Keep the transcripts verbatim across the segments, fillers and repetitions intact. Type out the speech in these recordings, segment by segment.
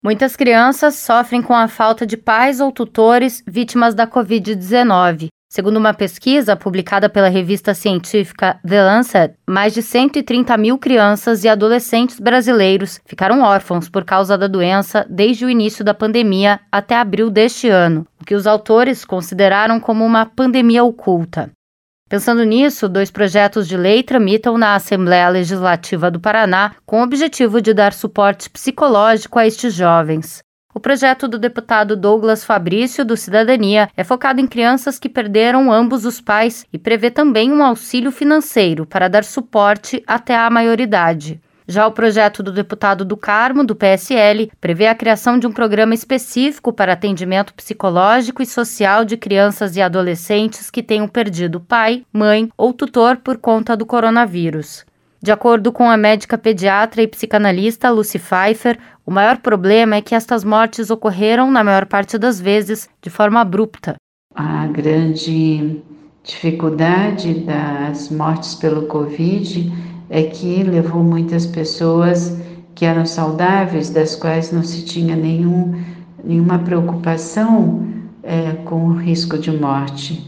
Muitas crianças sofrem com a falta de pais ou tutores vítimas da covid dezenove. Segundo uma pesquisa publicada pela revista científica The Lancet, mais de cento e trinta mil crianças e adolescentes brasileiros ficaram órfãos por causa da doença desde o início da pandemia até abril deste ano, o que os autores consideraram como uma pandemia oculta. Pensando nisso, dois projetos de lei tramitam na Assembleia Legislativa do Paraná com o objetivo de dar suporte psicológico a estes jovens. O projeto do deputado Douglas Fabrício, do Cidadania, é focado em crianças que perderam ambos os pais e prevê também um auxílio financeiro para dar suporte até a maioridade. Já o projeto do deputado do Carmo, do P S L, prevê a criação de um programa específico para atendimento psicológico e social de crianças e adolescentes que tenham perdido pai, mãe ou tutor por conta do coronavírus. De acordo com a médica pediatra e psicanalista Lucy Pfeiffer, o maior problema é que estas mortes ocorreram, na maior parte das vezes, de forma abrupta. A grande dificuldade das mortes pelo Covid é que levou muitas pessoas que eram saudáveis, das quais não se tinha nenhum, nenhuma preocupação é, com o risco de morte.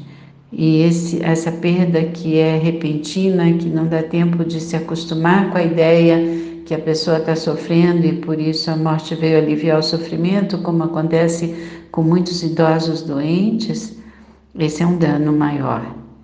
E esse, essa perda que é repentina, que não dá tempo de se acostumar com a ideia que a pessoa está sofrendo e por isso a morte veio aliviar o sofrimento, como acontece com muitos idosos doentes, esse é um dano maior.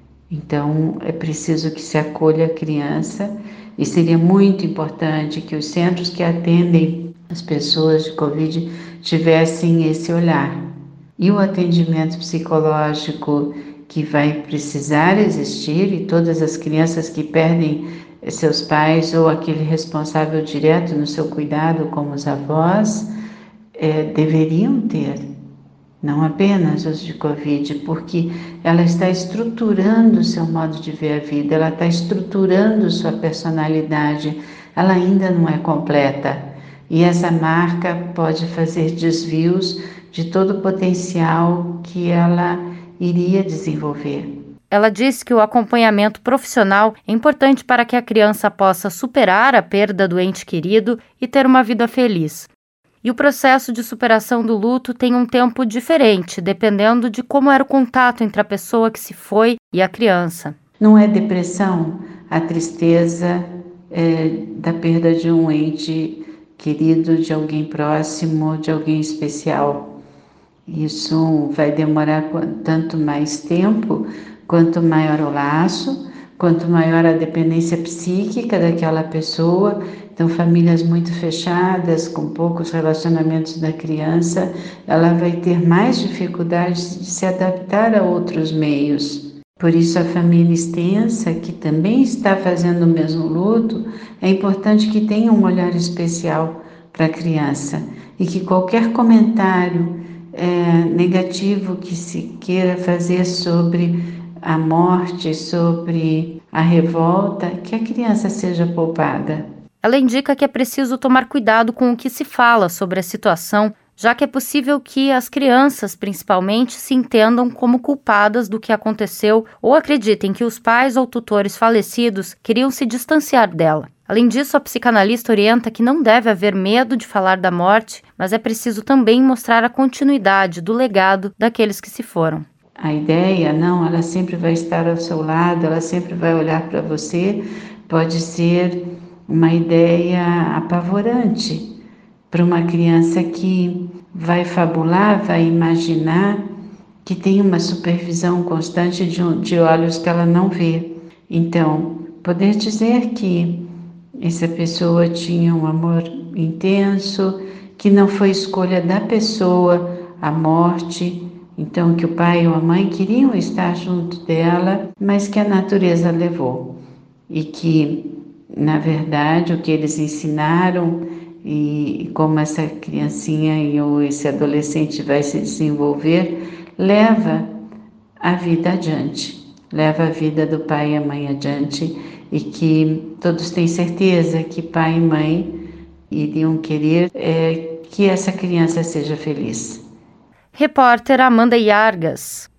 Então, é preciso que se acolha a criança e seria muito importante que os centros que atendem as pessoas de Covid tivessem esse olhar. E o atendimento psicológico que vai precisar existir, e todas as crianças que perdem seus pais ou aquele responsável direto no seu cuidado, como os avós, é, deveriam ter. Não apenas os de Covid, porque ela está estruturando o seu modo de ver a vida, ela está estruturando sua personalidade, ela ainda não é completa. E essa marca pode fazer desvios de todo o potencial que ela iria desenvolver. Ela disse que o acompanhamento profissional é importante para que a criança possa superar a perda do ente querido e ter uma vida feliz. E o processo de superação do luto tem um tempo diferente, dependendo de como era o contato entre a pessoa que se foi e a criança. Não é depressão a tristeza é, da perda de um ente querido, de alguém próximo, de alguém especial. Isso vai demorar tanto mais tempo, quanto maior o laço, quanto maior a dependência psíquica daquela pessoa. Então, famílias muito fechadas, com poucos relacionamentos da criança, ela vai ter mais dificuldades de se adaptar a outros meios. Por isso, a família extensa, que também está fazendo o mesmo luto, é importante que tenha um olhar especial para a criança e que qualquer comentário é, negativo que se queira fazer sobre a morte, sobre a revolta, que a criança seja poupada. Ela indica que é preciso tomar cuidado com o que se fala sobre a situação, já que é possível que as crianças, principalmente, se entendam como culpadas do que aconteceu ou acreditem que os pais ou tutores falecidos queriam se distanciar dela. Além disso, a psicanalista orienta que não deve haver medo de falar da morte, mas é preciso também mostrar a continuidade do legado daqueles que se foram. A ideia, não, ela sempre vai estar ao seu lado, ela sempre vai olhar para você, pode ser uma ideia apavorante para uma criança que vai fabular, vai imaginar, que tem uma supervisão constante de, de olhos que ela não vê. Então, poder dizer que essa pessoa tinha um amor intenso, que não foi escolha da pessoa a morte, então que o pai ou a mãe queriam estar junto dela, mas que a natureza levou. E que, na verdade, o que eles ensinaram e como essa criancinha ou esse adolescente vai se desenvolver, leva a vida adiante, leva a vida do pai e a mãe adiante, e que todos têm certeza que pai e mãe iriam querer é, que essa criança seja feliz. Repórter Amanda Iargas.